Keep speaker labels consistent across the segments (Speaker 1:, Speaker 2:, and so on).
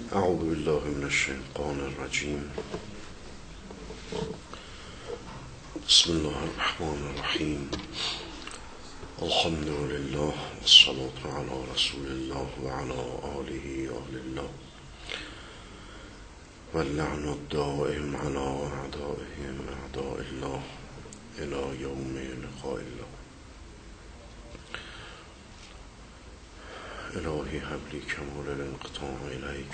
Speaker 1: اعوذ بالله من الشیطان الرجیم. بسم الله الرحمن الرحیم. الحمد لله والصلاة على رسول الله وعلى آله أهل الله واللعن الدائم على أعدائهم أعداء الله إلى يوم لقاء الله. الهی هب لی کمال الانقطاع الیک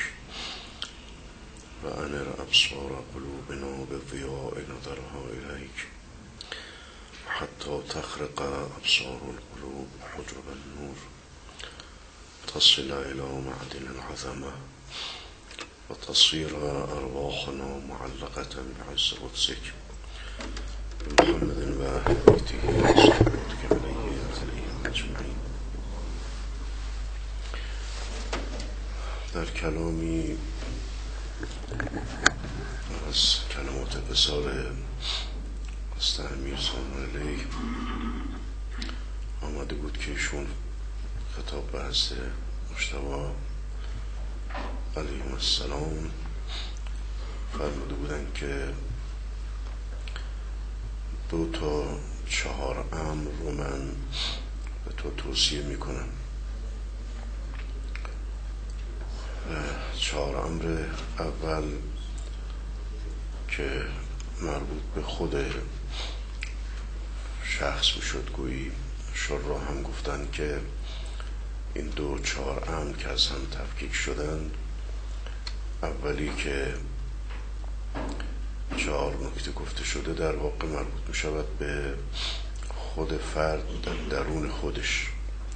Speaker 1: و انر ابصار قلوبنا بضیاء نظرها الیک حتی تخرق ابصار القلوب حجب النور تصل الى معدن العظمه و تصير ارواحنا معلقة بعز قدسك بمحمد و اهل بیته وصحبه علیهم اجمعین. در کلامی از کلمات بسار حضرت امیر سلام علیه آمده بود که ایشون خطاب به حضرت مجتبی علیه السلام فرموده بودن که 2 تا 4 امر رو من به تو توصیه میکنم. 4 امر اول که مربوط به خود شخص میشد، گویی شرح هم گفتن که این 4 امر که از هم تفکیک شدن، اولی که 4 نکته گفته شده در واقع مربوط میشود به خود فرد در درون خودش،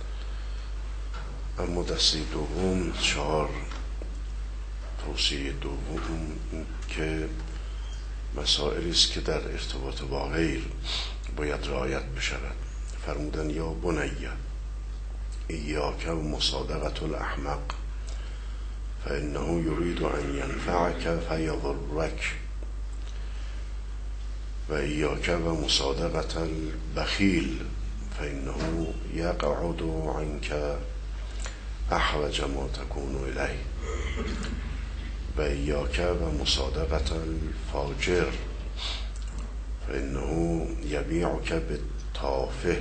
Speaker 1: اما دسته دوم 4 توصیه دوم که مسائلی است که در ارتباط با غیر باید رعایت بشود. فرمودن یا بنیه ایاک و مصادقة الاحمق فانه یرید ان ینفعک فیضرک و ایاک و مصادقة البخیل فانه یقعد عنک احوج ما تكون الیه و ایاک و مصادقة الفاجر فانه یبیعک بالتافه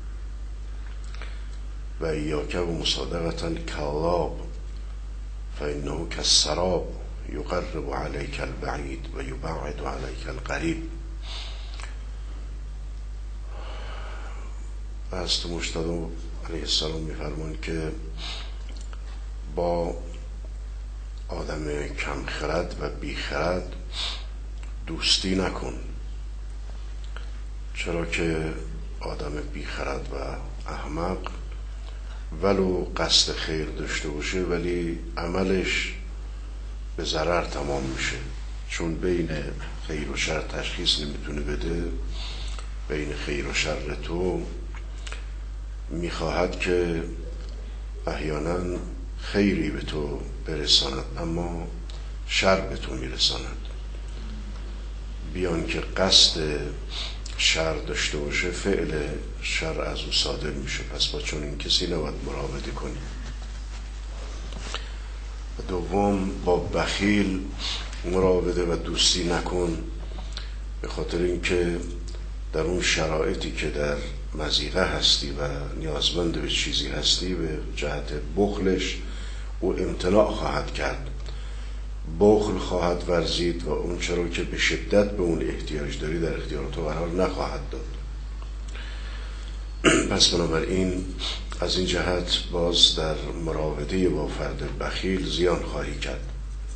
Speaker 1: و ایاک و مصادقة الکذاب فانه کالسراب یقرب علیک البعید و یبعد علیک القریب. حضرت مجتبی علیه السلام میفرمان که با آدم کم خرد و بی خرد دوستی نکن، چرا که آدم بی خرد و احمق ولو قصد خیر داشته باشه ولی عملش به ضرر تمام میشه، چون بین خیر و شر تشخیص نمیتونه بده. بین خیر و شر تو میخواهد که احیانا خیری به تو برساند اما شر به تو میرساند، بیان که قصد شر داشته باشه فعل شر از او صادر میشه. پس با چون این کسی نباید مراوده کنی. دوم با بخیل مراوده و دوستی نکن، به خاطر اینکه در اون شرایطی که در مضیقه هستی و نیازمند به چیزی هستی به جهت بخلش او امتناع خواهد کرد، بخل خواهد ورزید و اون چرا که به شدت به اون احتیاج داری در اختیار تو قرار نخواهد داد. پس بنابراین از این جهت باز در مراوده با فرد بخیل زیان خواهی کرد.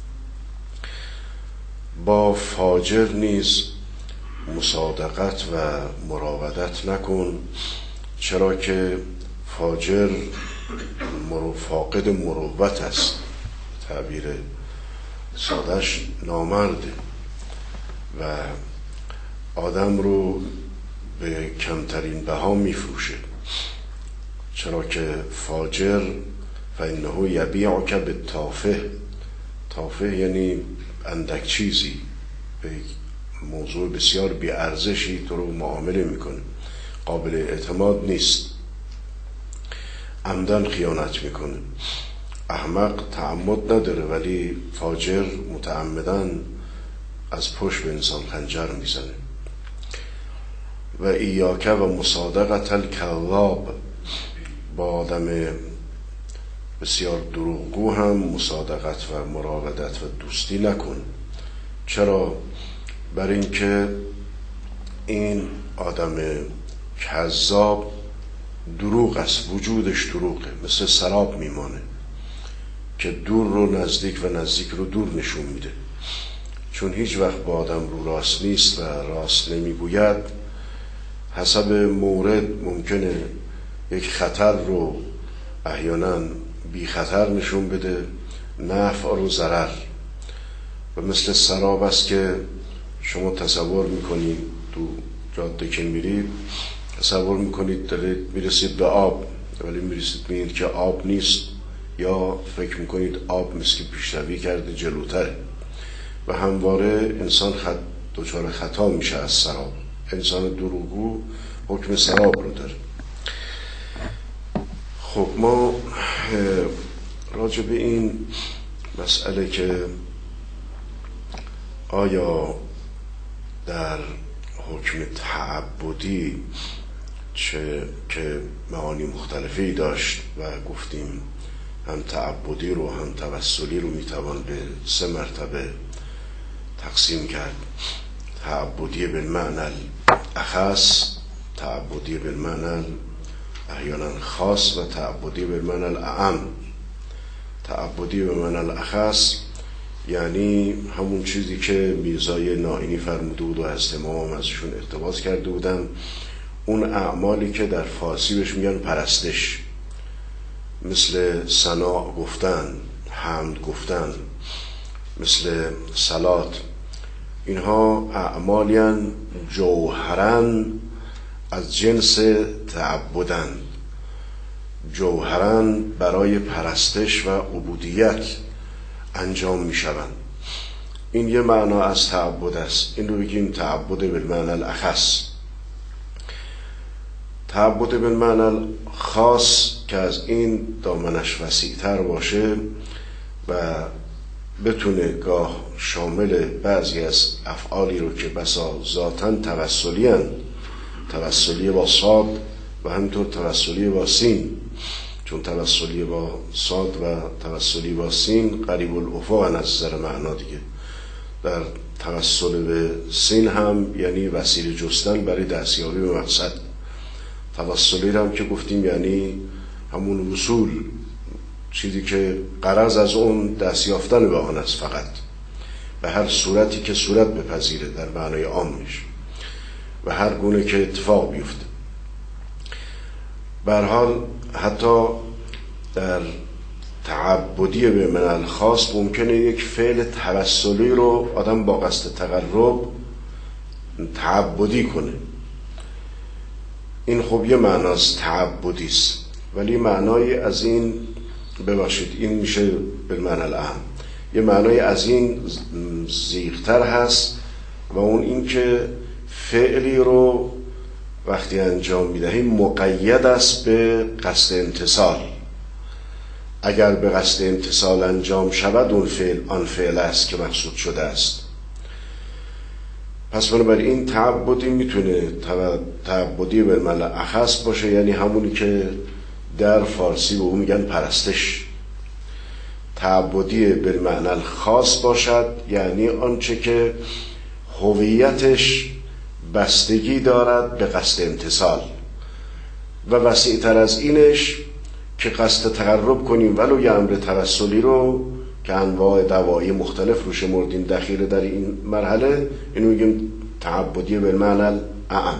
Speaker 1: با فاجر نیز مصادقت و مراودت نکن، چرا که فاجر فاقد مروت است، تعبیر سادش نامرده و آدم رو به کمترین بها میفروشه، چرا که فاجر فانه یبیعک بالتافه. تافه یعنی اندک چیزی، به موضوع بسیار بی ارزشی تو رو معامله میکنه، قابل اعتماد نیست، عمدن خیانت میکنه. احمق تعمد نداره ولی فاجر متعمدن از پشت به انسان خنجر میزنه. و ایاک و مصادقت الکذاب، با آدم بسیار دروغگو هم مصادقت و مراودت و دوستی نکن. چرا؟ برای اینکه این آدم کذاب دروغ است، وجودش دروغه، مثل سراب میمانه که دور رو نزدیک و نزدیک رو دور نشون میده. چون هیچ وقت با آدم رو راست نیست و راست نمیگوید، حسب مورد ممکنه یک خطر رو احیانا بی خطر نشون بده، نفع رو ضرر. و مثل سراب است که شما تصور میکنید تو جاده که میرید، تصور میکنید دارید میرسید به آب ولی میرسید میبینید که آب نیست، یا فکر میکنید آب مثل که پیشروی کرده جلوتره و همواره انسان دچار خطا میشه از سراب. انسان دروغگو حکم سراب رو داره. خب ما راجع به این مسئله که آیا در حکم تعبدی که معانی مختلفی داشت و گفتیم هم تعبدی رو هم توسلی رو میتوان به 3 مرتبه تقسیم کرد: تعبدی بالمعنی الاخص، تعبدی بالمعنی احیانا خاص و تعبدی بالمعنی الاعم. تعبدی بالمعنی الاخص یعنی همون چیزی که میرزای نائینی فرموده بود و از امام ازشون اقتباس کرده بودن، اون اعمالی که در فارسی بهش میگن پرستش، مثل ثنا گفتن، حمد گفتن، مثل صلات، اینها اعمالین جوهرن از جنس تعبدن، جوهرن برای پرستش و عبودیت انجام می شوند. این یه معنا از تعبد است. این رو بگیم تعبد بالمعنی الاخص. تعبد بالمعنی خاص که از این دامنش وسیع‌تر باشه و بتونه گاه شامل بعضی از افعالی رو که بسا ذاتاً توسلی هستند، توسلی با صاد و همینطور توسلی با سین، چون توسلی با صاد و توسلی با سین قریب الافق از نظر معنا دیگه. در توسل به سین هم یعنی وسیله جستن برای دستیابی به مقصد. توسلی هم که گفتیم یعنی همون وصول، چیزی که غرض از اون دست یافتن به آن است، فقط به هر صورتی که صورت بپذیره در معنای عامش و هر گونه که اتفاق بیفته. به هر حال حتی در تعبدی به معنی خاص ممکنه یک فعل توسلی رو آدم با قصد تقرب تعبدی کنه. این خب یه معناست، تعبدی است، ولی معنای از این ببخشید این میشه به معنی الاهم، یه معنای از این زیغ‌تر هست و اون این که فعلی رو وقتی انجام میدهیم مقید است به قصد امتثال. اگر به قصد امتثال انجام شود اون فعل آن فعل است که مقصود شده است. پس بنابراین این تعبدی میتونه تعبدی به معنی اخص باشه، یعنی همونی که در فارسی به اون میگن پرستش. تعبدی به معنی خاص باشد یعنی آنچه که هویتش بستگی دارد به قصد امتثال و وسیع‌تر از اینش که قصد تقرب کنیم ولو یه امر توسلی رو که انواع دوایی مختلف رو شمردیم دخیل در این مرحله، اینو میگیم تعبدی بالمعنی اعم.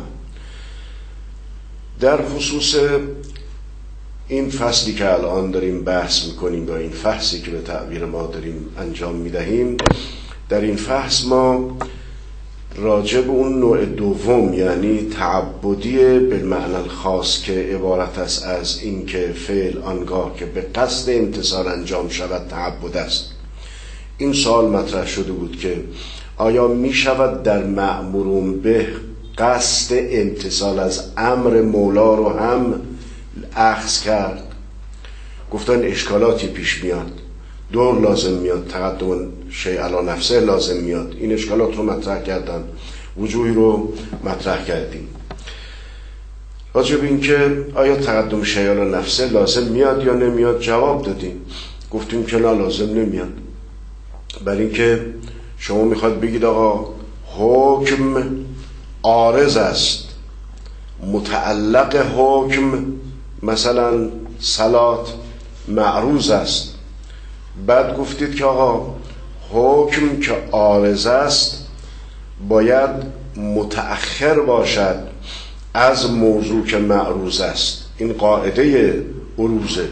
Speaker 1: در خصوص این فصلی که الان داریم بحث میکنیم و این فحصی که به تعبیر ما داریم انجام میدهیم، در این فحص ما راجع به اون نوع دوم یعنی تعبدی بالمعنی الخاص که عبارت است از این که فعل آنگاه که به قصد امتثال انجام شود تعبد است. این سوال مطرح شده بود که آیا می شود در مأمورون به قصد امتثال از امر مولا رو هم اخذ کرد؟ گفتن اشکالاتی پیش میاد، دور لازم میاد، تقدم شیء علی نفسه لازم میاد. این اشکالات رو مطرح کردن، وجوهی رو مطرح کردیم. راجع به این که آیا تقدم شیء علی نفسه لازم میاد یا نمیاد جواب دادیم. گفتیم که نه، لازم نمیاد. برای اینکه شما میخواد بگید آقا حکم عارض است، متعلق حکم مثلا صلات معروض است، بعد گفتید که آقا حکم که عارض است باید متأخر باشد از موضوع که معروض است. این قاعده عروضه.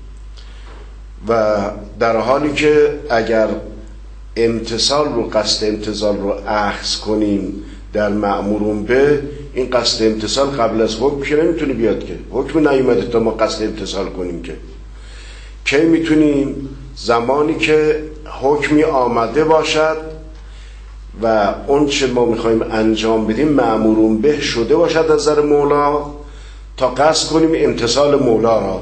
Speaker 1: و در حالی که اگر امتثال رو، قصد امتثال رو اخذ کنیم در مأمورون به، این قصد امتثال قبل از حکم که نمیتونه بیاد، که حکم نیومده تا ما قصد امتثال کنیم. که کی میتونیم؟ زمانی که حکمی آمده باشد و اون چه ما میخوایم انجام بدیم مأمورون به شده باشد از نظر مولا تا قصد کنیم امتثال مولا را.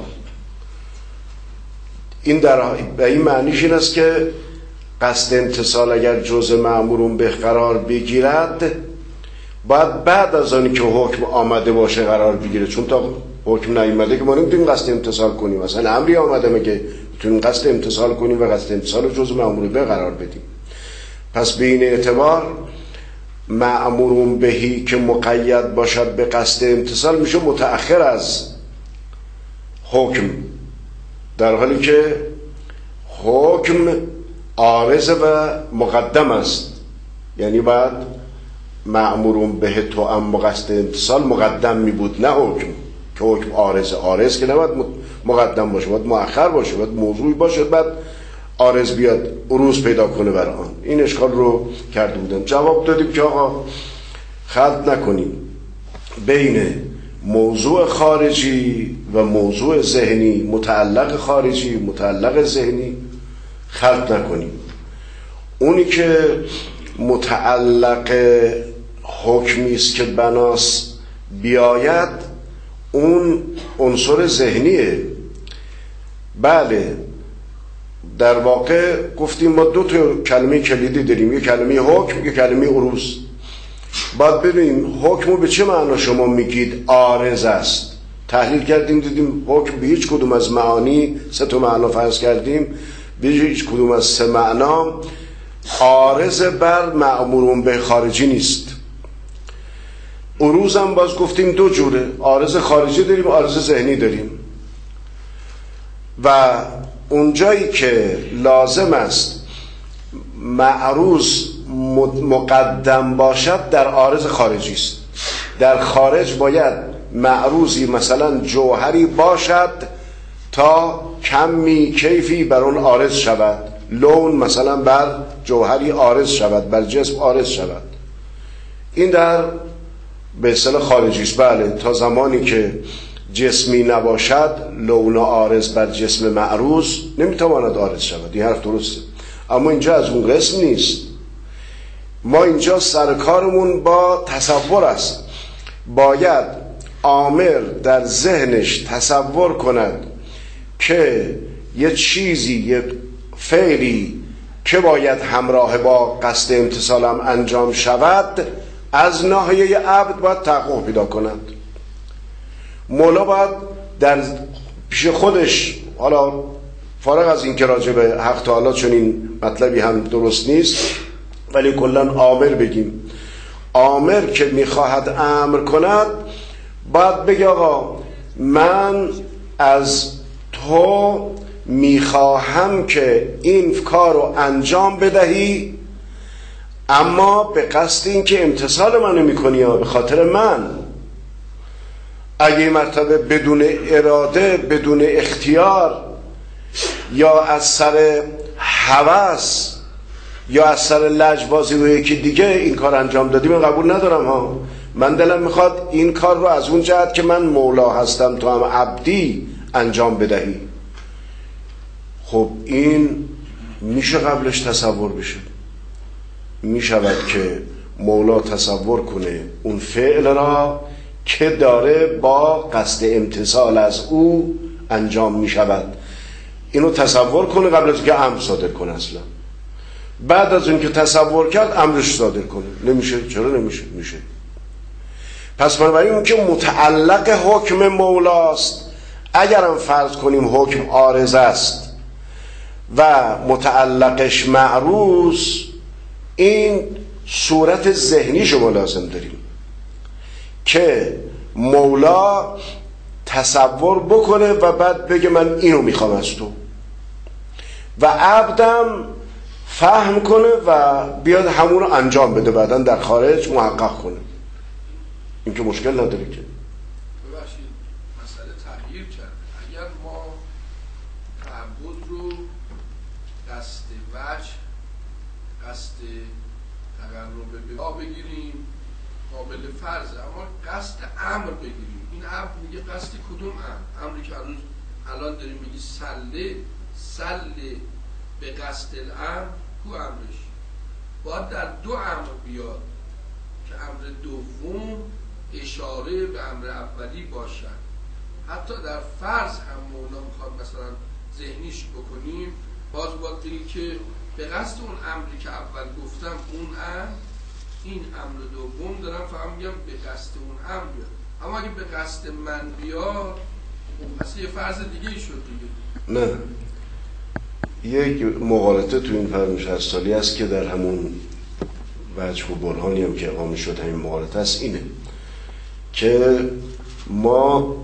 Speaker 1: این به این معنیش این است که قصد امتثال اگر جزء مأمورون به قرار بگیرد باید بعد از آنی که حکم آمده باشه قرار بگیره، چون تا حکم نیامده که ما نمیتونیم قصد امتثال کنیم. مثلا امری آمده مگه میتونیم قصد امتثال کنیم و قصد امتثال جزء مأمور به قرار بدیم؟ پس به این اعتبار مأمورون بهی که مقید باشد به قصد امتثال میشه متأخر از حکم، در حالی که حکم عارض و مقدم است. یعنی بعد مأمورون به تو ام قصد امتثال مقدم می بود، نه حکم. که حکم عارض که نباید مقدم باشه، باید مؤخر باشه، باید موضوعی باشه بعد عارض بیاد عروض پیدا کنه بر آن. این اشکال رو کرده بودم. جواب دادیم که آقا خلط نکنیم بین موضوع خارجی و موضوع ذهنی، متعلق خارجی متعلق ذهنی خلط نکنیم. اونی که متعلق حکمی است که بناس بیاید اون عنصر ذهنیه. بله، در واقع گفتیم ما دو تا کلمه کلیدی داریم، یک کلمه حکم، یک کلمه عروض. باید ببینیم حکم رو به چه معنا شما میگید عارض است. تحلیل کردیم دیدیم حکم به هیچ کدوم از معانی، سه تا معنا فرض کردیم، به هیچ کدوم از سه معنا عارض بر مأمورون به خارجی نیست. عروض هم باز گفتیم دو جوره، عارض خارجی داریم، عارض ذهنی داریم. و اونجایی که لازم است معروض مقدم باشد در عارض خارجی است. در خارج باید معروضی مثلا جوهری باشد تا کمی کیفی بر اون عارض شود، لون مثلا بر جوهری عارض شود، بر جسم عارض شود. این در به اصطلاح خارجی است. بله، تا زمانی که جسمی نباشد لون عارض بر جسم معروض نمیتواند عارض شود. این حرف درسته، اما اینجا از اون قسم نیست. ما اینجا سرکارمون با تصور است. باید عامل در ذهنش تصور کند که یه چیزی، یه فعلی که باید همراه با قصد امتثالم انجام شود از ناحیه عبد باید تحقق پیدا کند. مولا باید در پیش خودش، حالا فارغ از این که راجع به حق تعالی چون این مطلبی هم درست نیست، ولی کلن آمر بگیم. آمر که میخواهد امر کند باید بگه آقا من از تو میخواهم که این کار رو انجام بدهی، اما به قصد این که امتثال من نمی‌کنی یا به خاطر من. اگه مرتبه بدون اراده، بدون اختیار، یا از سر هوس یا از سر لجبازی و یکی دیگه این کار انجام دادی، من قبول ندارم ها. من دلم میخواد این کار رو از اون جهت که من مولا هستم تو هم عبدی انجام بدهی. خب این میشه قبلش تصور بشه؟ میشود که مولا تصور کنه اون فعل را که داره با قصد امتثال از او انجام میشود، اینو تصور کنه قبل از اینکه امر صادر کنه. اصلا بعد از اینکه تصور کرد امرش صادر کنه. نمیشه. چرا نمیشه؟ میشه. پس بنابراین اون که متعلق حکم مولاست، اگرم فرض کنیم حکم عارض است و متعلقش معروض، این صورت ذهنی شما لازم داریم که مولا تصور بکنه و بعد بگه من اینو میخوام از تو، و عبدم فهم کنه و بیاد همون رو انجام بده، بعدن در خارج محقق کنه. این که مشکل نداره که.
Speaker 2: ببخشید مسئله تغییر کرد. اگر ما تعبد رو قصد وجه، قصد تقرب به ما بگیریم قابل فرضه، اما قصد امر بگیریم، این امر میگه قصد کدوم امر؟ امری که الان داریم میگی سله به قصد الامر، کو امرش؟ باید در دو امر بیاد که امر دوم اشاره به امر اولی باشد. حتی در فرض هم مولا میخواد مثلا ذهنیش بکنیم، باز باید بگی که به قصد اون امری که اول گفتم، اون امر، این امر دوم دارم فقط میگم به قصد اون امر بیاد. اما اگه به قصد من بیاد پس یه فرض دیگه شد دیگه.
Speaker 1: نه، یک مغالطه تو این فرمش هستالی است که در همون وجه و برهانی هم که اقامه شد همین مغالطه است، اینه که ما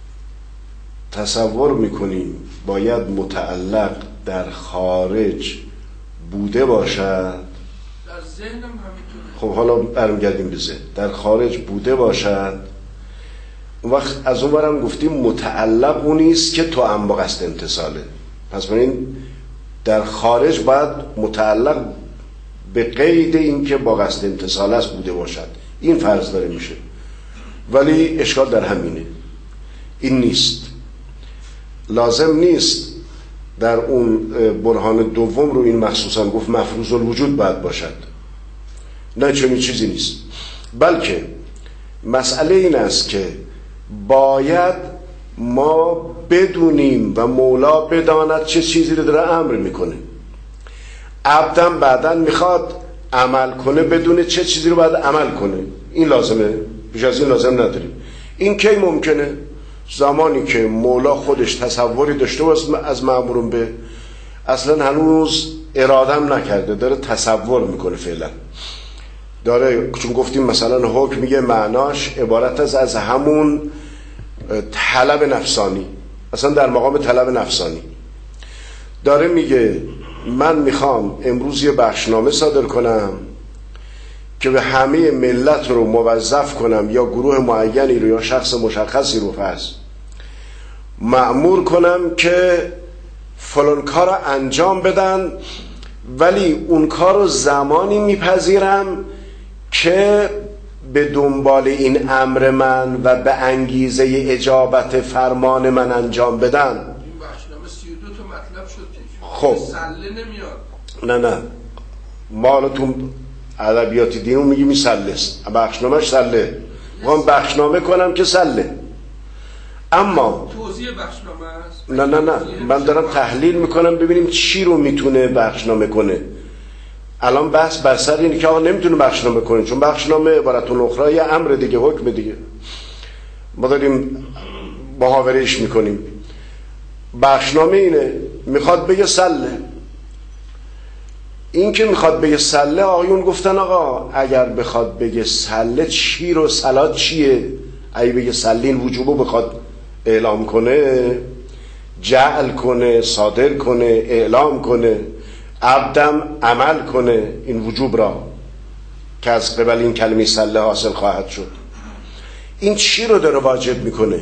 Speaker 1: تصور میکنیم باید متعلق در خارج بوده باشد.
Speaker 2: در ذهنم همینطوره.
Speaker 1: خب حالا برمیگردیم به ذهن. در خارج بوده باشد، اون وقت از اون برم گفتیم متعلق اون نیست که تو هم با قصد امتصاله. پس بنابراین در خارج باید متعلق به قید این که با قصد امتصال است بوده باشد. این فرض داره میشه، ولی اشکال در همینه. این نیست، لازم نیست در اون برهان دوم رو این مخصوصا گفت مفروض الوجود باید باشد. نه، چنین چیزی نیست، بلکه مسئله این است که باید ما بدونیم و مولا بداند چه چیزی رو داره امر میکنه. عبدم بعدن میخواد عمل کنه، بدونه چه چیزی رو باید عمل کنه. این لازمه، بیش از این لازم نداریم. این کی ممکنه؟ زمانی که مولا خودش تصوری داشته باشه از مأمورون به، اصلا هنوز ارادم نکرده، داره تصور میکنه فعلا داره. چون گفتیم مثلا حکم میگه معناش عبارت از همون طلب نفسانی، اصلا در مقام طلب نفسانی داره میگه من میخوام امروز یه بخشنامه صادر کنم که به همه ملت رو موظف کنم، یا گروه معینی رو یا شخص مشخصی رو مأمور کنم که فلان کار رو انجام بدن، ولی اون کار رو زمانی میپذیرم که به دنبال این امر من و به انگیزه اجابت فرمان من انجام بدن.
Speaker 2: این بخشنامه 32 تا مطلب شد.
Speaker 1: خب سله نمیاد. نه ما حالا تو ادبیات دینو میگیم این سله است، بخشنامه‌اش سله. میخوام بخشنامه کنم که سله. اما
Speaker 2: توضیح بخشنامه است.
Speaker 1: نه من دارم تحلیل میکنم ببینیم چی رو میتونه بخشنامه کنه. الان بحث بر سر اینه که آقا نمیتونه بخشنامه کنه، چون بخشنامه عبارتون اخرى یه امر دیگه، حکم دیگه، ما داریم محاورهش میکنیم. بخشنامه اینه، میخواد بگه سله. این که میخواد بگه سله، آقایون گفتن آقا اگر بخواد بگه سله چی رو، سلات چیه؟ اگه بگه سلین وجوبو بخواد اعلام کنه، جعل کنه، صادر کنه، اعلام کنه، عبدم عمل کنه این وجوب را که از قبل این کلمه سله حاصل خواهد شد، این چی رو داره واجب میکنه؟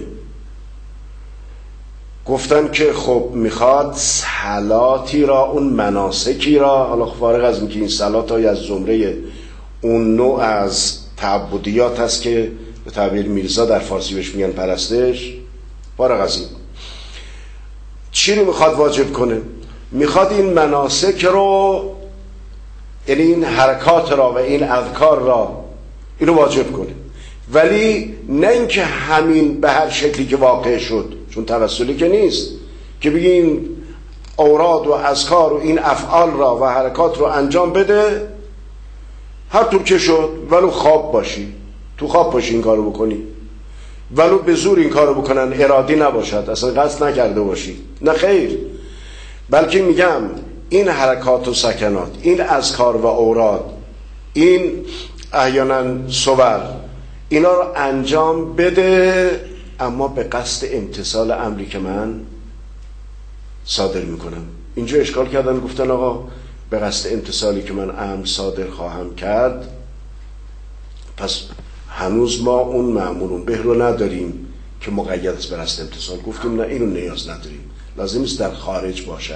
Speaker 1: گفتن که خب میخواد صلاتی را، اون مناسکی را، حالا فارغ از اینکه این صلات های از زمره اون نوع از تعبدیات هست که به تعبیر میرزا در فارسی بهش میگن پرستش، فارغ از این چی رو میخواد واجب کنه؟ میخواد این مناسک رو، یعنی این حرکات را و این اذکار را، اینو واجب کنه، ولی نه اینکه همین به هر شکلی که واقع شد، چون توسلی که نیست که بگیم اوراد و اذکار و این افعال را و حرکات رو انجام بده، هر طور که شد، ولو خواب باشی، تو خواب باشی این کارو بکنی، ولو به زور این کارو بکنن، ارادی نباشد، اصلا قصد نکرده باشی، نه خیر، بلکه میگم این حرکات و سکنات، این اذکار و اوراد، این احیانا صور، اینا رو انجام بده، اما به قصد امتثال امری که من صادر میکنم. اینجا اشکال کردن، گفتن آقا به قصد امتثالی که من امر صادر خواهم کرد، پس هنوز ما اون مأمور به رو نداریم که مقید است به قصد امتثال. گفتیم نه، اینو نیاز نداریم، لازم است در خارج باشد.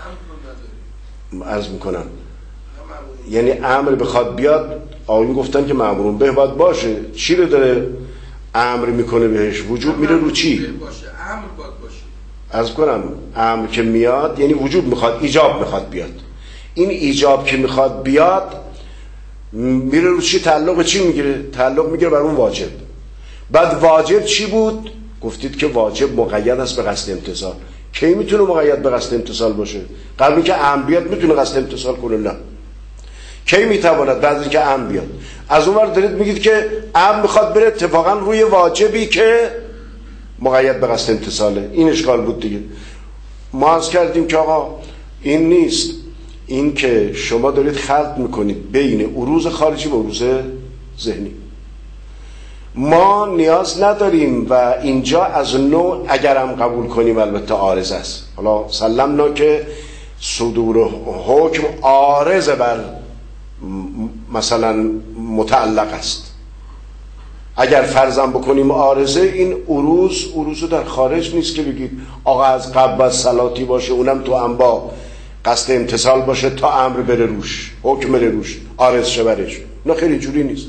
Speaker 1: عرض میکنم یعنی امر بخواد بیاد، آقایون گفتن که مأمور به باید باشه، چی رو داره امر میکنه بهش؟ وجوب میره رو چی؟ عرض کنم امر که میاد یعنی وجوب میخواد، ایجاب میخواد بیاد. این ایجاب که میخواد بیاد میره رو چی؟ تعلق به چی میگیره؟ تعلق میگیره بر اون واجب. بعد واجب چی بود؟ گفتید که واجب مقید است به قصد امتثال. کی میتونه مقید به قصد امتثال باشه؟ قبل اینکه امر بیاد میتونه قصد امتثال کنه؟ نه. کی میتواند؟ بعد اینکه امر بیاد. از اون ور دارید میگید که امر میخواد بره اتفاقا روی واجبی که مقید به قصد امتثاله. این اشکال بود دیگه. ما عرض کردیم که آقا این نیست، این که شما دارید خلط میکنید بین عروض خارجی و عروض ذهنی. ما نیاز نداریم و اینجا از نوع اگرم قبول کنیم البته عارض است. حالا سلمنا که صدور حکم عارض بر مثلا متعلق است. اگر فرضم بکنیم عارضه، این عروض در خارج نیست که بگید آقا از قبل از صلاتی باشه، اونم تو انبا قصد امتثال باشه تا امر بره روش، حکم بره روش، عارض شه برش. نه خیلی اینجوری نیست.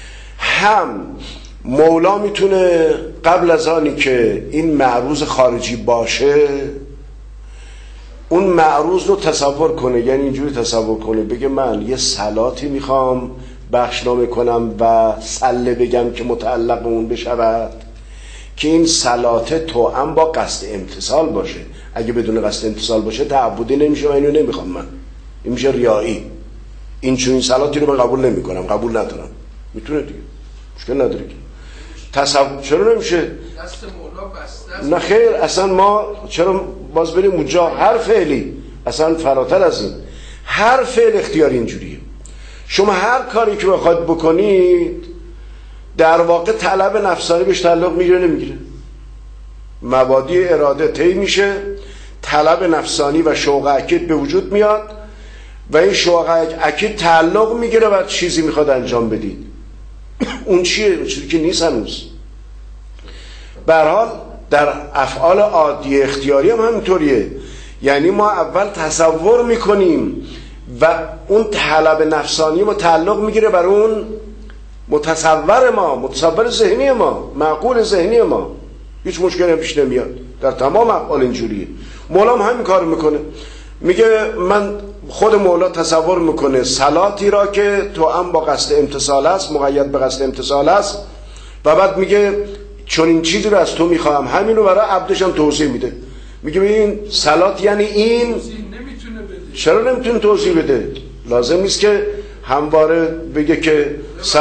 Speaker 1: هم مولا میتونه قبل از آنی که این معروض خارجی باشه اون معروض رو تصور کنه، یعنی اینجوری تصور کنه، بگه من یه صلاتی میخوام بخشنامه کنم و سله بگم که متعلق اون بشود که این صلاته توأم با قصد امتثال باشه. اگه بدون قصد امتثال باشه تعبدی نمیشه و اینو نمیخوام من، این میشه ریایی. این چون این صلاتی رو من قبول نمیکنم، قبول ندارم. میتونه دیگه، مشکل نداره که تصور. چرا نمیشه؟
Speaker 2: دست مولا بسته است.
Speaker 1: نه خیر، اصلا ما چرا باز بریم اونجا؟ هر فعلی اصلا فراتر از این، هر فعل اختیاری اینجوریه. شما هر کاری که بخواید بکنید در واقع طلب نفسانی بهش تعلق میگیره نمیگیره؟ مبادی اراده طی میشه، طلب نفسانی و شوق اکید به وجود میاد و این شوق اکید تعلق میگیره و چیزی میخواد انجام بدید. اون چیه؟ اون چیزی که نیست هنوز. به هر حال در افعال عادی اختیاری هم همینطوریه. یعنی ما اول تصور میکنیم و اون طلب نفسانی ما تعلق میگیره بر اون متصور ما، متصور ذهنی ما، معقول ذهنی ما. هیچ مشکلی پیش نمیاد. در تمام افعال اینجوریه. مولا هم همین کار میکنه. میگه من، خود مولا تصور میکنه صلاتی را که توأم با قصد امتثال است، مقید به قصد امتثال است، و بعد میگه چون این چیزی رو از تو میخوام، همین رو برای عبدش هم توضیح میده. میگه این صلات یعنی این. چرا نمیتونه توضیح بده؟ لازم نیست که همواره بگه که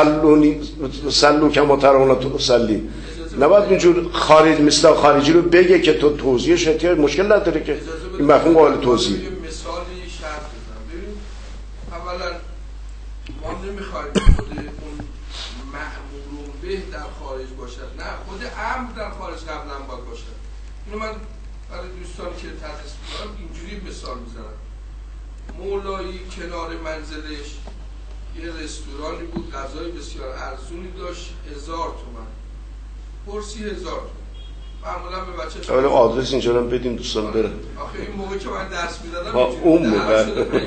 Speaker 1: سلو کما ترون تصلی. نباید اینجور خارج مثل خارجی رو بگه که تو توضیحش احتیاج، مشکل نداره که این مفهوم قابل توضیح.
Speaker 2: مثالی شرط بزنم. ببین اولا ما نمیخوایم خود اون مأمور به در خارج باشد، نه خود امر در خارج قبلا باید باشد. اینو من برای دوستان که تدریس میکنم اینجوری مثال میزنم. مولایی کنار منزلش یه رستورانی بود، غذای بسیار ارزونی داشت، 1000 تومان. پرسی 1000 تومان. معمولا به بچه
Speaker 1: اولا آدرس اینجا رو بدیم دوستان برن.
Speaker 2: آخه این موقع که من درس میدادم
Speaker 1: اون موقع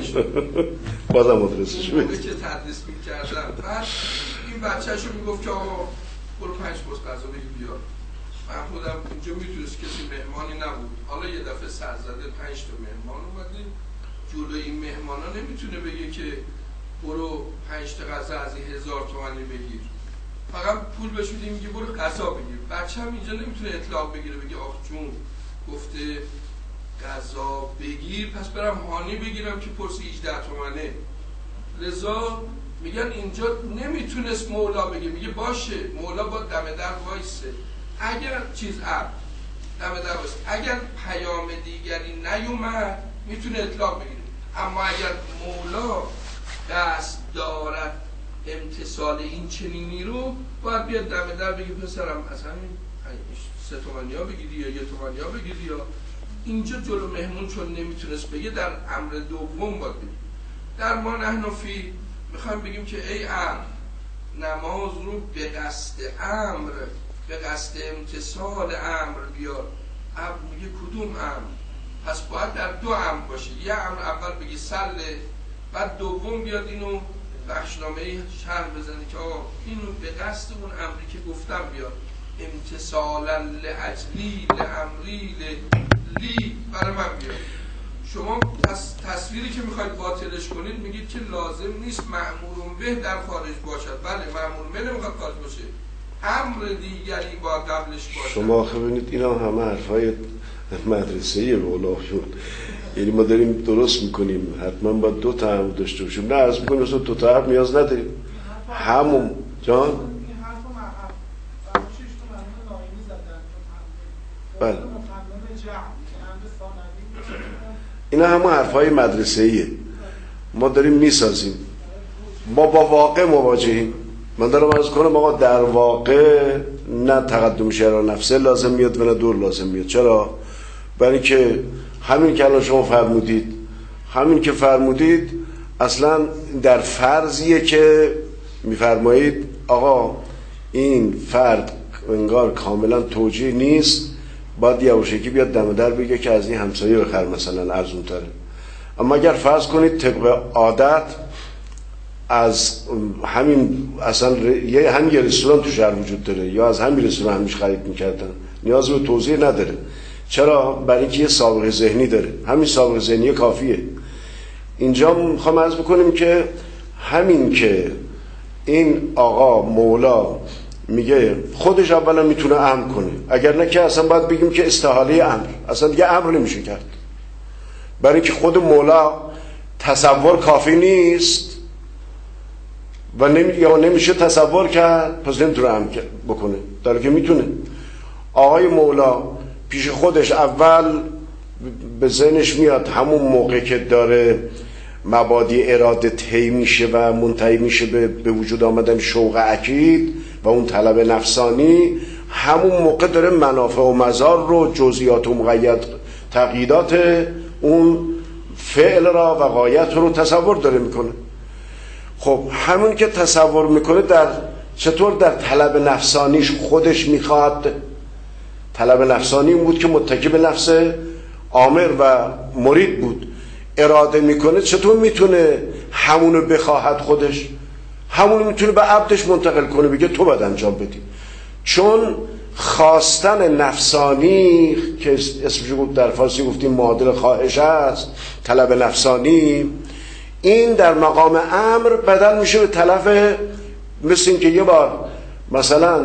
Speaker 1: بازم آدرسش
Speaker 2: بدیم. موقع که تدریس میکردم بعد این بچه‌شو میگفت که آقا برو 5 پست غذا بگی بیار. من خودم اینجا میتونست کسی مهمانی نبود. حالا یه دفعه سرزده 5 تا مهمان اومدیم. جلوی این مهمانا نمیتونه بگه که برو 5 تا غذا از این 1000 تومانی بگیر. فقط پول بهش میدی میگه برو غذا بگیر. بچه‌م اینجا نمیتونه اطلاق بگیره بگه آخ جون گفته غذا بگیر پس برم هانی بگیرم که پرس 18 تومنه. لذا میگن اینجا نمیتونست مولا بگه، میگه باشه مولا با دم در وایسه، اگر چیز دم در وایسه، اگر پیام دیگری نیومد میتونه اطلاق بگیره. اما اگر مولا قصد دارد امتصال این چنینی رو باید بیاد دم در بگه پسرم از همین 3 تومنیا بگیری یا 1 تومنیا بگیری. یا اینجا جلو مهمون چون نمیتونست بگه در امر دوم باید بگه. در ما نحنفی میخوایم بگیم که ای امر، نماز رو به قصد امر، به قصد امتصال امر بیار. امر میگه کدوم امر؟ پس باید در 2 امر باشه. یه امر اول بگی سله، بعد دوم بیاد اینو بخشنامه شرح بزنه که آقا اینو به قصد اون امری که گفتم بیار، امتصالا لاجلی لامری لی برای من بیار. شما تصویری که میخواید باطلش کنید میگید که لازم نیست مأمورون به در خارج باشد. بله مأمور به نمیخواد خارج باشه، امر دیگری با قبلش باشه.
Speaker 1: شما ببینید اینا همه حرفای مدرسه‌ای اولایون، یعنی ما داریم درست میکنیم حتما باید 2 تا هم داشته باشیم. نه عرض میکنیم اصلا 2 تا هم نیاز نداریم. همون جان بله اینا همه حرفای مدرسه‌ایه، ما داریم میسازیم، ما با واقع مواجهیم. من دارم عرض کنم آقا در واقع نه تقدم شرع نفسه لازم میاد و نه دور لازم میاد. چرا؟ برای که همین که الان شما فرمودید، همین که فرمودید اصلا در فرضیه که میفرمایید آقا این فرد انگار کاملا توجیه نیست، باید یواشکی بیاد دم در بگه که از این همسایه بخر مثلا ارزون تره. اما اگر فرض کنید طبق عادت از همین اصلا همین رستوران تو شهر وجود داره یا از همین رستوران همیشه خرید میکردن، نیاز به توضیح نداره. چرا؟ برای اینکه یه سابقه ذهنی داره، همین سابقه ذهنی کافیه. اینجا میخوام عرض بکنیم که همین که این آقا مولا میگه خودش اولا میتونه امر کنه، اگر نه که اصلا باید بگیم که استحاله امر، اصلا دیگه امر نمیشه کرد. برای اینکه خود مولا تصور کافی نیست و نمیشه تصور کرد، پس نمیتونه امر بکنه، در که میتونه. آقای مولا پیش خودش اول به ذهنش میاد همون موقع که داره مبادی اراده طی میشه و منتهی میشه به وجود آمدن شوق اکید و اون طلب نفسانی، همون موقع داره منافع و مضار رو، جزئیات و مقید تقییدات اون فعل را و غایت رو تصور داره میکنه. خب همون که تصور میکنه چطور در طلب نفسانیش خودش میخواد؟ طلب نفسانی بود که متکی به نفس آمر و مرید بود، اراده میکنه. چطور میتونه همونو بخواهد خودش؟ همونو میتونه به عبدش منتقل کنه، بگه تو باید انجام بدی. چون خواستن نفسانی که اسمش در فارسی گفتیم معادل خواهش است، طلب نفسانی، این در مقام امر بدل میشه به طلب. مثل این که یه بار مثلا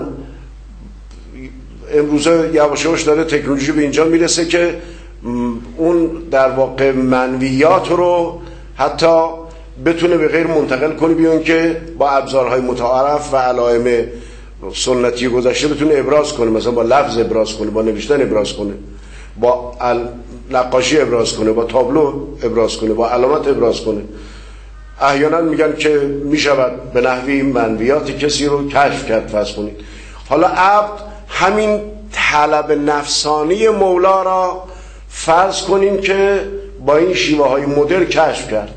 Speaker 1: امروزه یواش یواش داره تکنولوژی به اینجا میرسه که اون در واقع منویات رو حتی بتونه به غیر منتقل کنه، بیان که با ابزارهای متعارف و علائم سنتی گذشته بتونه ابراز کنه، مثلا با لفظ ابراز کنه، با نوشتن ابراز کنه، با نقاشی ابراز کنه، با تابلو ابراز کنه، با علامت ابراز کنه. احیانا میگن که میشود به نحوی منویات کسی رو کشف کرد فرض کنید. حالا عبد همین طلب نفسانی مولا را فرض کنیم که با این شیوه های مدرن کشف کرد.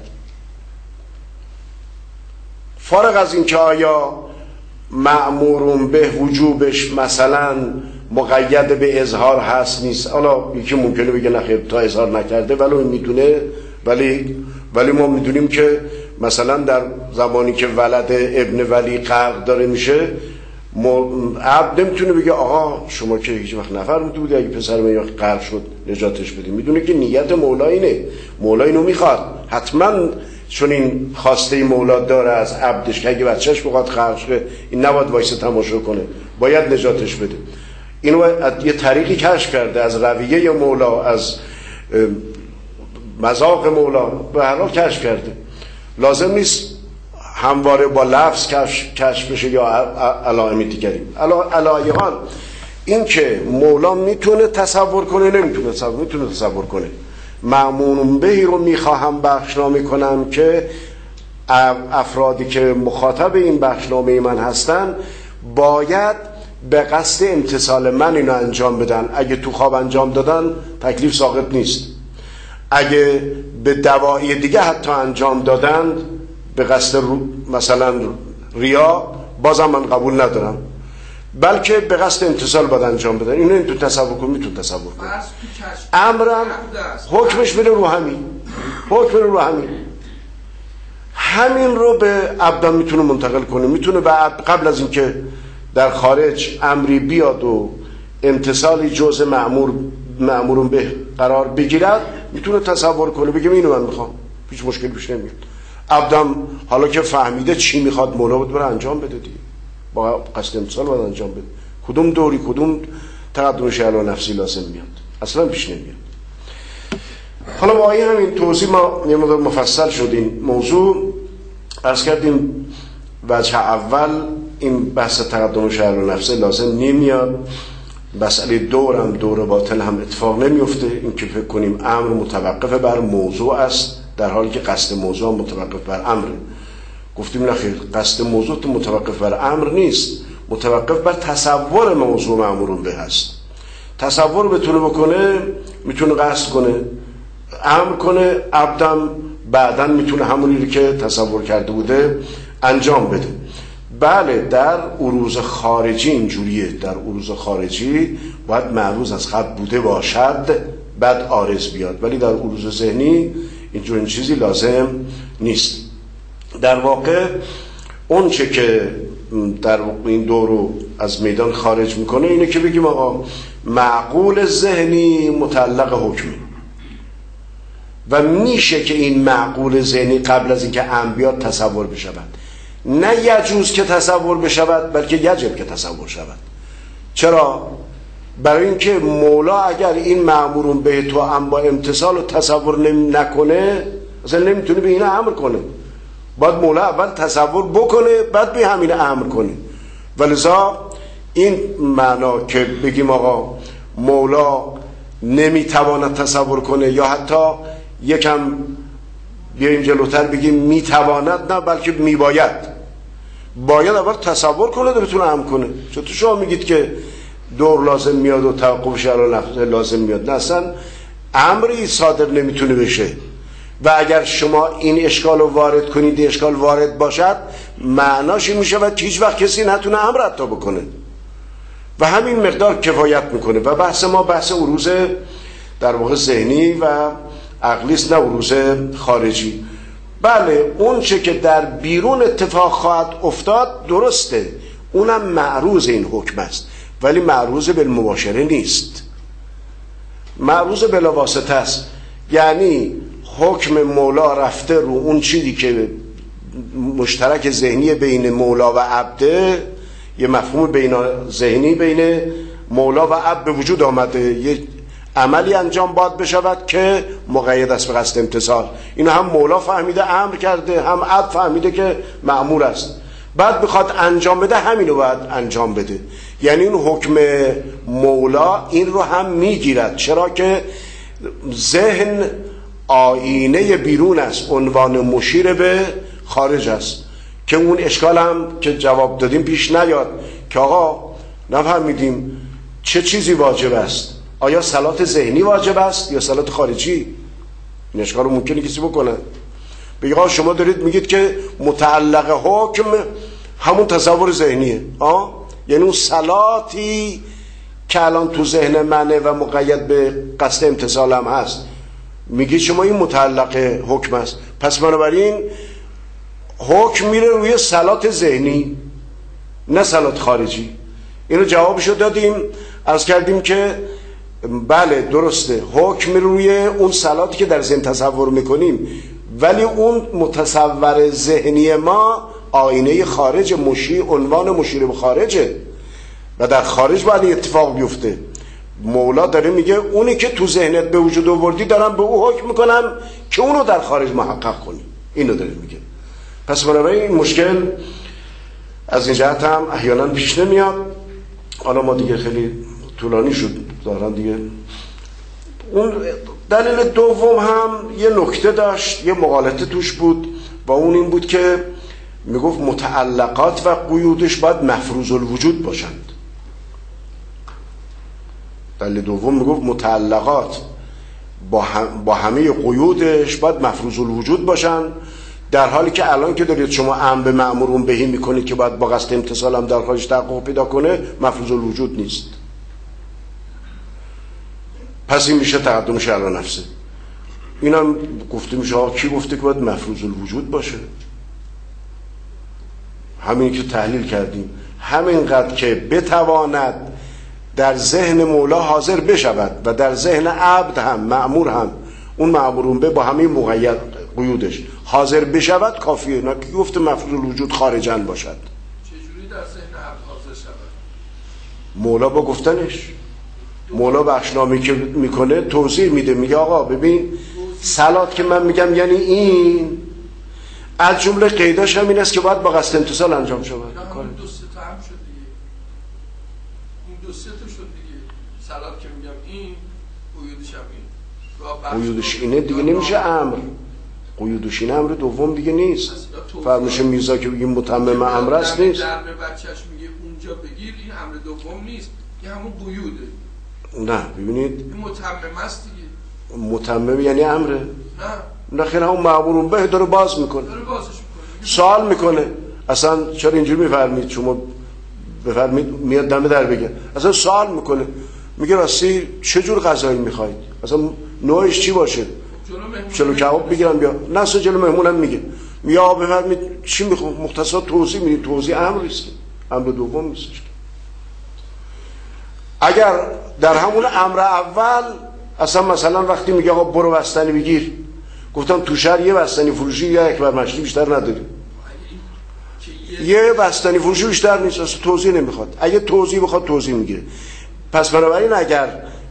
Speaker 1: فارغ از این که آیا مأمورون به وجوبش مثلا مقید به اظهار هست نیست. حالا یکی ممکنه بگه نخیر تا اظهار نکرده ولی میدونه، ولی ما میدونیم که مثلا در زمانی که ولد ابن ولی غرق داره میشه، عبد نمیتونه بگه آقا شما که هیچ وقت نفرموده بودی اگه پسر من غرق شد نجاتش بدیم. میدونه که نیت مولا اینه، مولا اینو میخواد، حتما چون این خواسته مولا داره از عبدش که اگه بچهش بخواد غرق شه این نباید وایسه تماشا کنه، باید نجاتش بده. اینو یه طریقی کشف کرده از رویه مولا، از مذاق مولا به هر حال کشف کرده. لازم نیست همواره با لفظ کشف بشه یا علائم دیگری. علایهان این که مولا میتونه تصور کنه نمیتونه تصور کنه. مأمون بهی رو میخواهم بخشنامه کنم که افرادی که مخاطب این بخشنامه من هستن باید به قصد امتثال من اینو انجام بدن. اگه تو خواب انجام دادن تکلیف ساقط نیست. اگه به دواعی دیگه حتی انجام دادن به قصد مثلا ریا، بازم من قبول ندارم، بلکه به قصد امتثال باید انجام بدن. اینو این تو تصور کن، میتون تصور کن. امرم حکمش بره رو همین، همین رو به عبدم میتونه منتقل کنه. میتونه به عبد قبل از اینکه در خارج امری بیاد و امتثالی جزء مأمورون به قرار بگیرد میتونه تصور کنه، بگه اینو من میخوام، هیچ مشکلی پیش نمیاد. عبدم حالا که فهمیده چی میخواد مولا بود بره انجام بده دیگه، با قصد امتثال باید انجام بده. کدوم دوری کدوم تقدم شعر نفسی لازم میاد، اصلا پیش نمیاد. حالا با همین توضیح ما یه مقدار مفصل شد این موضوع. عرض کردیم وجه اول این بحث تقدم شعر نفسی لازم نمیاد. مسئله دور باطل هم اتفاق نمیفته. این که فکر کنیم امر متوقف بر موضوع است در حالی که قصد موضوع متوقف بر امر. گفتیم نخیر، قصد موضوع متوقف بر امر نیست، متوقف بر تصور موضوع مأمورون به هست. تصور بتونه بکنه میتونه قصد کنه، امر کنه، عبدم بعداً میتونه همونی که تصور کرده بوده انجام بده. بله در عروض خارجی اینجوریه، در عروض خارجی باید معروض از قبل بوده باشد بعد عارض بیاد، ولی در عروض ذهنی این چیزی لازم نیست. در واقع اون چه که در این دور رو از میدان خارج میکنه اینه که بگیم آقا معقول ذهنی متعلق حکمی و میشه که این معقول ذهنی قبل از اینکه امر بیاد تصور بشود. نه یجوز که تصور بشود بلکه یجب که تصور شود. چرا؟ برای اینکه مولا اگر این مأمورون به تو با امتثال و تصور نکنه اصلا نمیتونه به این امر کنه. باید مولا اول تصور بکنه بعد به همین امر کنه. ولذا این معنا که بگیم آقا مولا نمیتواند تصور کنه یا حتی یکم بیاییم جلوتر بگیم میتواند، نه بلکه باید اول تصور کنه تا بتونه امر کنه. چطور شما میگید که دور لازم میاد و توقف شعر لازم میاد؟ نه، اصلا امری صادر نمیتونه بشه. و اگر شما این اشکال رو وارد کنید، اشکال وارد باشد، معناش این میشه و هیچ وقت کسی نتونه امر حتی بکنه و همین مقدار کفایت میکنه. و بحث ما بحث عروض در واقع ذهنی و عقلیست، نه عروض خارجی. بله اون چه که در بیرون اتفاق خواهد افتاد درسته، اونم معروض این حکم است، ولی معروض بالمباشره نیست، معروض بلاواسطه است. یعنی حکم مولا رفته رو اون چیزی که مشترک ذهنی بین مولا و عبده، یه مفهوم بین ذهنی بین مولا و عبد به وجود آمده، یه عملی انجام باید بشود که مقید است به قصد امتثال. اینو هم مولا فهمیده امر کرده، هم عبد فهمیده که مأمور است، بعد بخواد انجام بده همینو باید انجام بده. یعنی این حکم مولا این رو هم میگیرد. چرا که ذهن آینه بیرون است، عنوان مشیر به خارج است، که اون اشکال هم که جواب دادیم پیش نیاد که آقا نفهمیدیم چه چیزی واجب است، آیا صلات ذهنی واجب است یا صلات خارجی؟ این اشکال رو ممکنه کسی بکنه. بگه آقا شما دارید میگید که متعلق حکم همون تصور ذهنیه، یعنی اون صلاتی که الان تو ذهن منه و مقید به قصد امتثال هم هست، میگید شما این متعلق حکم است، پس بنابراین حکم میره روی صلات ذهنی نه صلات خارجی. اینو جوابشو دادیم، عرض کردیم که بله درسته، حکم روی اون صلاتی که در ذهن تصور میکنیم، ولی اون متصور ذهنی ما آینه خارج، عنوان مشیر به خارجه و در خارج باید اتفاق بیفته. مولا داره میگه اونی که تو ذهنت به وجود آوردی دارم به او حکم میکنم که اونو در خارج محقق کنی. اینو داره میگه. پس بنابراین این مشکل از این جهت هم احیانا پیش نمیاد. حالا ما دیگه خیلی طولانی شد ظاهرا دیگه. اون دلیل دوم هم یه نکته داشت، یه مغالطه توش بود و اون این بود که میگفت متعلقات و قیودش باید مفروض الوجود باشند. دلیل دوم میگفت متعلقات با همه قیودش باید مفروض الوجود باشند، در حالی که الان که دارید شما امر به مأمورون بهی میکنید که باید با قصد امتثال هم در خارج تحقق پیدا کنه، مفروض الوجود نیست. پس این میشه تقدم شأن نفسه. اینم گفته میشه کی گفته که باید مفروض الوجود باشه؟ همین که تحلیل کردیم، همینقدر که بتواند در ذهن مولا حاضر بشود و در ذهن عبد هم مأمور هم اون مأمورون به با همین مقید قیودش حاضر بشود کافیه. نه که گفته مفروض الوجود خارجاً باشد.
Speaker 2: چجوری در ذهن عبد حاضر شود؟
Speaker 1: مولا با گفتنش، مولا بخشنامی که میکنه توضیح میده، میگه آقا ببین صلات که من میگم یعنی این از جمله قیداش هم این است که باید با قصد امتثال انجام شود.
Speaker 2: همون دو سه تا هم شد دیگه. این دو سه تا شد دیگه. صلات که میگم این قیودش هم این.
Speaker 1: قیودش اینه دیگه نمیشه امر. قیودش اینه امر دوم دیگه نیست. فرمایش میرزا که بگیم متمم امر است نیست.
Speaker 2: در به بچهش میگه اونجا بگیر، این امر دوم نیست. این همون قیوده.
Speaker 1: نه ببینید
Speaker 2: این متمم است دیگه.
Speaker 1: متمم یعنی امره.
Speaker 2: نه
Speaker 1: خیلی همون مأمورون به داره باز میکنه،
Speaker 2: داره بازش میکنه،
Speaker 1: سوال میکنه اصلا چرا اینجوری میفرمید شما بفرمید، میاد دم در بگه اصلا سوال میکنه، میگه راستی چه جور غذایی میخواید، اصلا نوعش چی باشه، جلو کباب بگیرم بیا، نه اصلا جلو مهمونم میگه یا بفرمید چی میخوام، مختصر توضیح میدید. توضیح امر است، امر دوم نیست. اگر در همون امر اول اصلا مثلا وقتی میگه آقا برو بستنی بگیر، گفتم تو شهر یه بستنی فروشی یا یک بر مشتی بیشتر نداریم، یه بستنی فروشی بیشتر نیست، اصلا توضیح نمیخواد. اگه توضیح بخواد توضیح میگیره. پس بنابراین اگر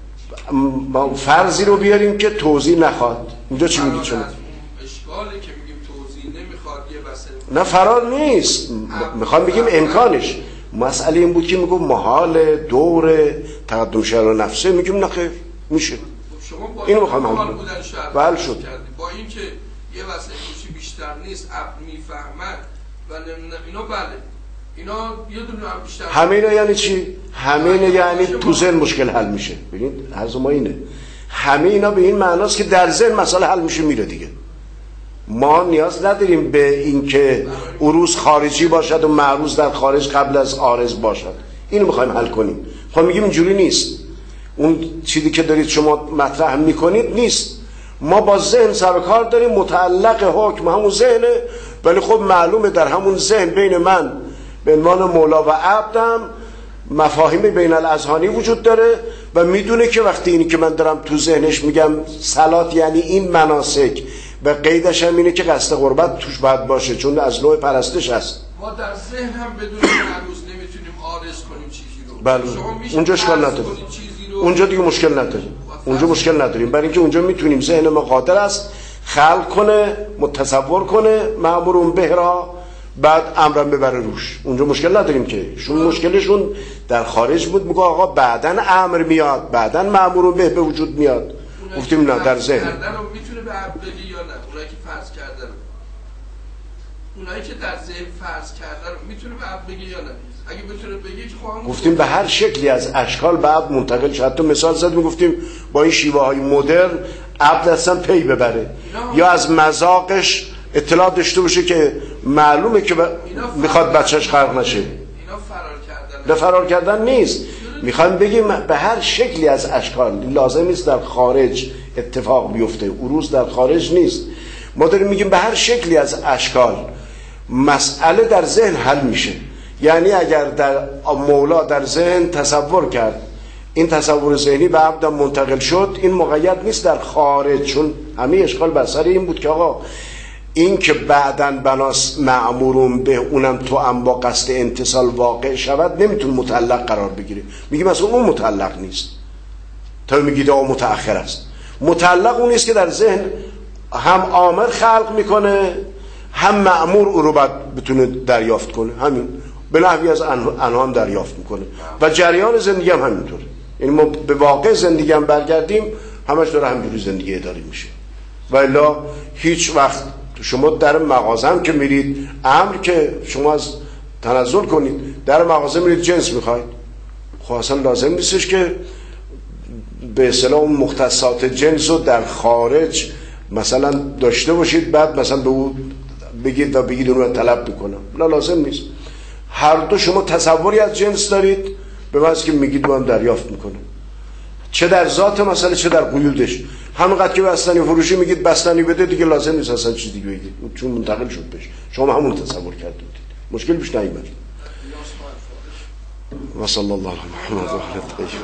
Speaker 1: ما فرضی رو بیاریم که توضیح نخواد، اینجا چی میگید شما؟
Speaker 2: اشکالی که میگیم توضیح نمیخواد یه بستنی
Speaker 1: نه فرار نیست، میخوام بگیم امکانش. مسئله این بود که میگم محال دور تقدم شأن نفسه، میگیم نه خیر میشه. اینو میخوام حل کنم. بله شد.
Speaker 2: با اینکه یه وسیله فروشی بیشتر نیست، عبد میفهمد و اینا بله. اینا یه دونه هم بیشتر.
Speaker 1: همه اینا یعنی چی؟ همه اینا یعنی تو ذهن مشکل حل میشه. ببینید عرض ما اینه. همه اینا به این معناست که در ذهن مسئله حل میشه میره دیگه. ما نیاز نداریم به اینکه عروض خارجی باشد و معروض در خارج قبل از عارض باشد. اینو میخوایم حل کنیم. خب میگیم اینجوری نیست. اون چیزی که دارید شما مطرح میکنید نیست. ما با ذهن سر و کار داریم، متعلق حکم همون ذهنه، ولی خب معلومه در همون ذهن بین من به عنوان مولا و عبدم مفاهیم بین الاذهانی وجود داره و میدونه که وقتی اینی که من دارم تو ذهنش میگم صلات یعنی این مناسک و قیدش هم اینه که قصد قربت توش باید باشه چون از نوع پرستش هست.
Speaker 2: ما در ذهن هم بدون معروض نمیتونیم عارض کنیم چیزی رو.
Speaker 1: بله اونجا اشکال نداره، اونجا دیگه مشکل نداریم، اونجا مشکل نداریم، برای اینکه اونجا میتونیم ذهن ما قادر است خلق کنه، متصور کنه مأمورون به را، بعد امرم ببره روش. اونجا مشکل نداریم که شون مشکلشون در خارج بود، میگه آقا بعدن امر میاد، بعدن مأمورون به وجود میاد. گفتیم نه در ذهن
Speaker 2: میتونه به عبد بگی یا نه. اونایی که فرض کرده رو، اونایی که در ذهن فرض کرده رو میتونه به عبد بگی یا نه. اگه بتونه بگی که خب
Speaker 1: گفتیم به هر شکلی از اشکال به عبد منتقل شد. حتی مثال زدیم گفتیم با این شیوه های مدرن عبد اصلا پی ببره یا از مذاقش اطلاع داشته باشه که معلومه که میخواد بچهش خلق نشه.
Speaker 2: اینا فرار کردن.
Speaker 1: فرار کردن نیست، میخوایم بگیم به هر شکلی از اشکال. لازم نیست در خارج اتفاق بیفته، عروض در خارج نیست. ما داریم میگیم به هر شکلی از اشکال مسئله در ذهن حل میشه. یعنی اگر در مولا در ذهن تصور کرد، این تصور ذهنی به عبد منتقل شد، این مقید نیست در خارج، چون همه اشکال بر سر این بود که آقا این که بعداً بناس مأمورون به اونم تو هم با قصد امتثال واقع شود نمیتون متعلق قرار بگیره. میگیم اصلا اون متعلق نیست، تا میگید آقا متأخر است. مطلق اون است که در ذهن هم آمر خلق میکنه هم مأمور او رو باید بتونه دریافت کنه، همین به نحوی از انعام دریافت میکنه و جریان زندگی هم همینطوره. یعنی ما به واقع زندگی هم برگردیم همش داره همینجوری زندگی اداری میشه. و الا هیچ وقت شما در مغازه هم که میرید، امر که شما از تنزل کنید، در مغازه میرید جنس میخواید، خب اصلا لازم نیستش که به اصطلاح اون مختصات جنس رو در خارج مثلا داشته باشید بعد مثلا به او بگید و بگید اون رو طلب میکنم، نه لازم نیست. هر دو شما تصوری از جنس دارید به واسه که میگید من دریافت میکنم، چه در ذات مسئله چه در قیودش. همینقدر که بستنی فروشی میگید بستنی بده دیگه لازم نیست اصلا چیز دیگه بگید چون منتقل شد بهش، شما همون تصور کرده بودید، مشکل پیش نیامد. و صلی الله علی محمد و آله